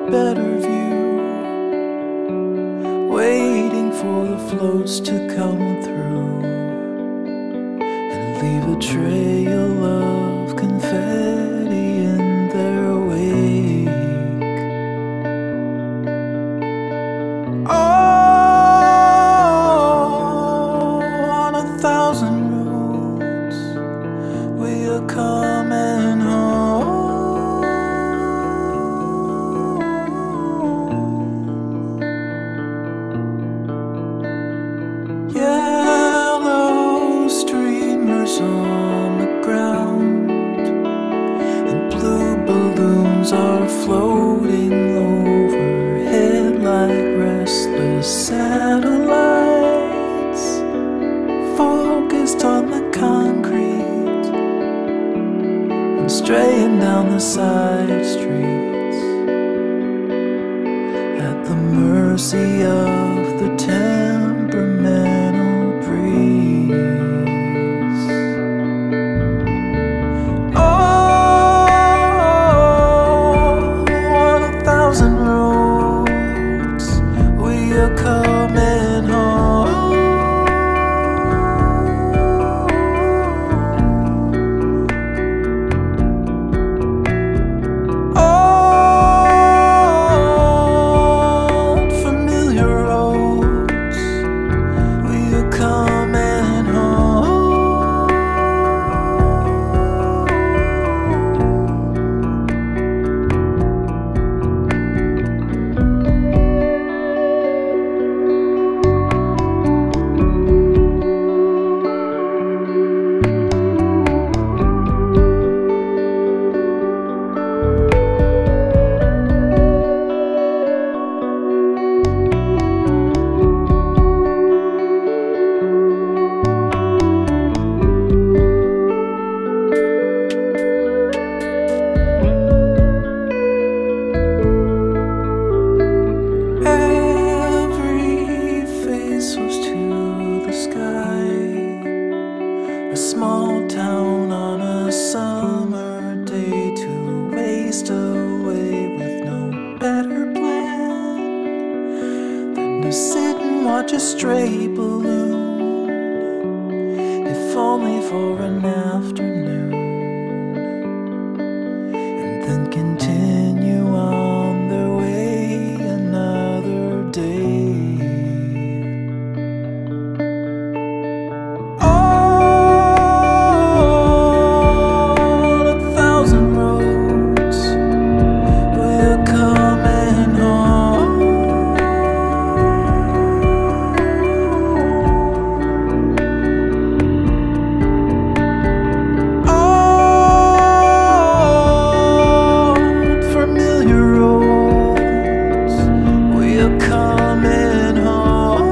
better view, waiting for the floats to come through and leave a trail of confetti in their wake. Oh, on 1,000 roads we are coming home. Yellow streamers on the ground and blue balloons are floating overhead like restless satellites, focused on the concrete and straying down the side streets at the mercy of the temperamental breeze. Oh, on 1,000 roads we are coming home. Old familiar roads we are coming home. Every face was to the sky, a small town on a summer day to waste away with no better plan than to sit and watch a stray balloon, if only for an afternoon, and then continue on their way another day. On 1,000 roads we're coming home. Old familiar roads we are coming home.